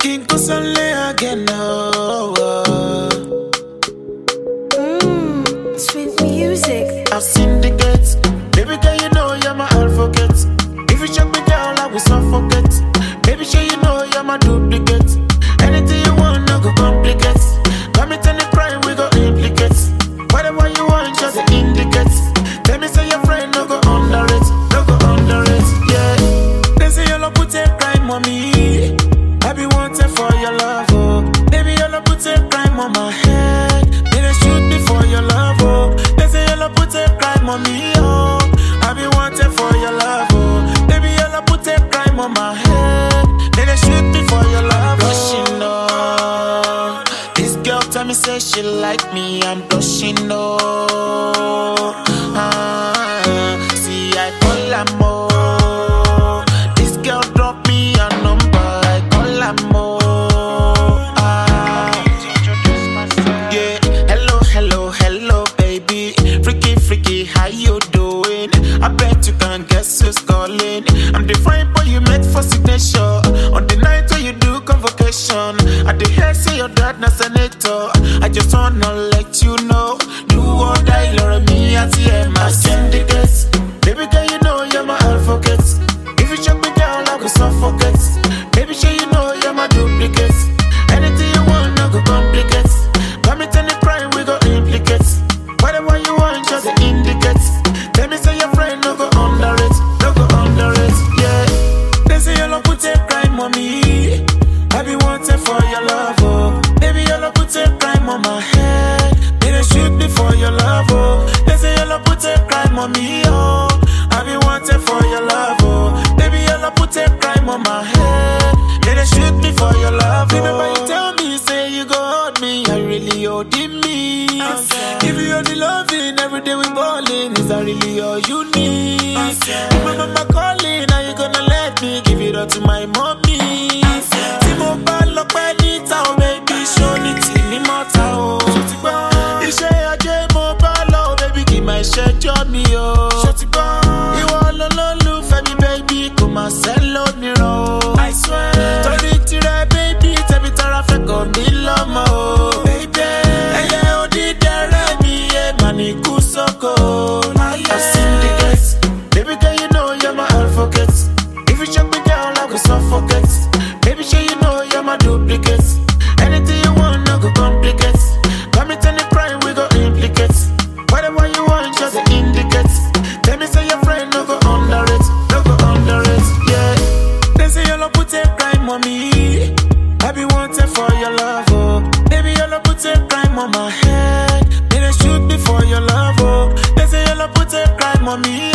King Kusale again, oh. Sweet music. I've seen the gates. Baby girl, you know you're my advocate. If you check me down, I will suffocate. Baby, sure you know you're my duplicate. Anything you want, no go complicate. Come and tell the crime, we go implicate. Whatever you want, just indicate. Tell me say your friend, no go under it. No go under it, yeah. They say you'll put a crime on me. I be wanting for your love, oh. Baby, you'll put a crime on my head. They shoot me for your love, oh. They say you'll put a crime on me, oh. I be wanting for your love, oh. Baby, you'll put a crime on my head. They shoot me for your love, blushing, oh. This girl tell me say she like me, I'm blushing, oh. See, I call her more. This girl drop me a number, I call her more. Yeah, hello, hello, hello, baby. Freaky, freaky, how you doing? I bet you can guess who's calling. I'm the fine boy you met for signature. On the night when you do convocation, I the hear say your dad na senator. I just wanna let you know, do or die, Lord, me at the end, my syndicates. Baby girl, you know you're my advocate. If you check me down, I will suffocate. Baby, sure you know you're my duplicate. Anything you want, no go complicate. Come and tell the crime, we go implicate. Whatever you want, just indicate. Tell me say your friend, no go under it. No go under it, yeah. They say you'll put a crime on me. I be wanting for your love, oh. Baby, you'll put a crime on my head. They don't shoot me for your love, oh. They say you'll put a crime on me, oh. I be wanting for your love, oh. Baby, you'll put a crime on my head. They don't shoot me for your love, oh. Remember you tell me, say you go hold me. I really hold me. Give you all the loving, every day we ballin'. Is that really all you need? Remember my calling, now you gonna let me give it all to my mommy. Timo Balo Penita, oh baby, show me Tini Mata, oh. Iṣẹ́ ajé mo bá lọ, baby, kì máa ṣẹjọ́ mi, oh. Ìwọ lolólùfẹ́ mi, baby, kò máa sẹ́lò nírọ̀, oh. I swear, torí tirẹ̀, baby, tẹ̀mí tara fẹ́ kàn mí lọ́mọ, oh. Baby, ẹyẹ odídẹrẹ́ mi, yé màá ní kú sóko. I've seen the gates. Baby girl, you know you're my advocate. If you check me down, I will suffocate. Baby, sure you know you're my duplicate. Anything you want, no go complicate. Come and tell the crime, we go implicate. Whatever you want, just indicate. Tell me say your friend, no go under it. No go under it, yeah. They say you'll put a crime on me. I be wanting for your love, oh. Baby, you'll put a crime on my head. They don't shoot me for your love, oh. They say you'll put a crime on me,